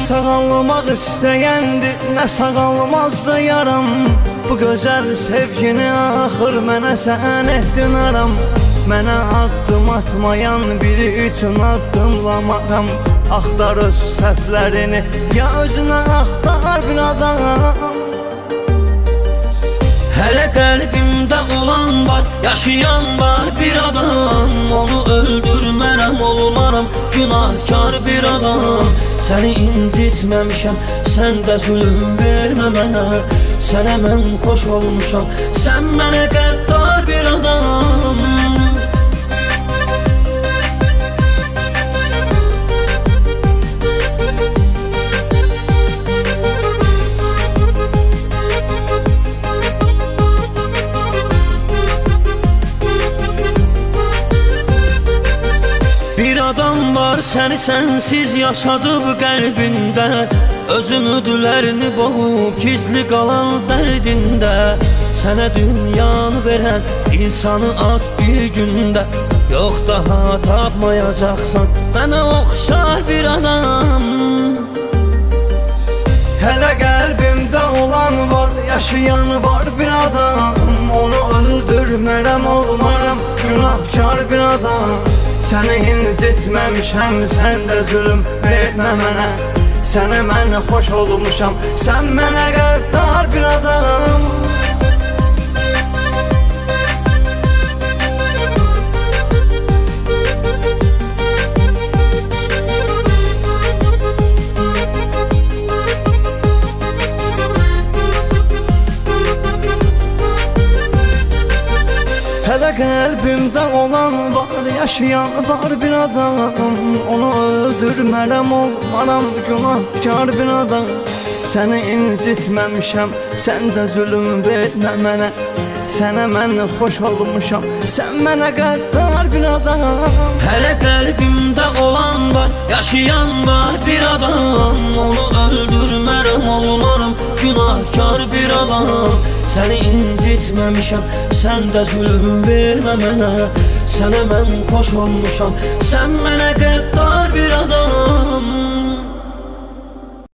sağalmaq istəyəndi, nə sağalmazdı yaram. Bu gözəl sevgini axır mənə sən etdin aram. Mənə addım atmayan biri üçün addımlamaram. Axtar öz səhvlərini, ya özünə axtar bir adam. Hələ qəlbimdə olan var, yaşayan var bir adam. Onu öldürmərəm, olmaram günahkar bir adam. Səni incitməmişəm, sən də zülüm vermə mənə. Sənə mən xoş olmuşam, sən mənə qəddar bir adam. Bir adam var səni sənsiz yaşadıb qəlbində. Öz ümidlərini boğub gizli qalan dərdində. Sənə dünyanı verən insanı at bir gündə. Yox daha tapmayacaqsan mənə oxşar bir adam. Hələ qəlbimdə olan var, yaşayan var bir adam. Onu öldürmərəm, olmaram günahkar bir adam. Səni incitməmişəm, sən də zülüm vermə mənə. Sənə mən xoş olmuşam, sən mənə qəddar bir adam. Hələ qəlbimdə olan var, yaşayan var bir adam. Onu öldürmərəm, olmaram günahkar bir adam. Səni incitməmişəm, sən də zülüm vermə mənə. Sənə mən xoş olmuşam, sən mənə qəddar bir adam. Hələ qəlbimdə olan var, yaşayan var bir adam. Onu öldürmərəm, olmaram günahkar bir adam. Səni incitməmişəm, sən də zülüm vermə mənə. Sənə mən xoş olmuşam, sən mənə qəddar bir adam.